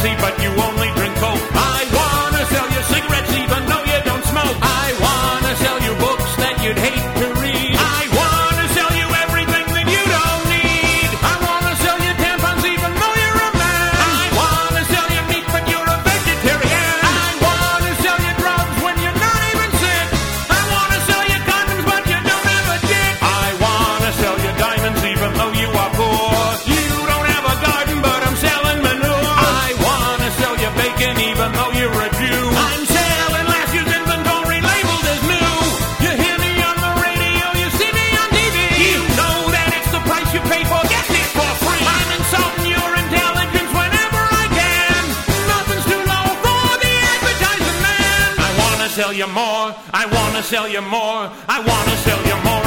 Pepsi, but you only drink Coke. I wanna sell you cigarettes even though you don't smoke. I wanna sell you books that you'd hate to read. I wanna sell you everything that you don't need. I wanna sell you tampons even though you're a man. I wanna sell you meat but you're a vegetarian. I wanna sell you drugs when you're not even sick. I wanna sell you condoms but you don't have a dick. I wanna sell you diamonds even though you are poor. You don't have a garden but I'm selling manure. I wanna sell you bacon even though you're a Jew. I'm selling last year's inventory labeled as new. You hear me on the radio, you see me on TV. You know that it's the price you pay for getting it for free. I'm insulting your intelligence whenever I can. Nothing's too low for the advertising man. I wanna sell you more, I wanna sell you more, I wanna sell you more.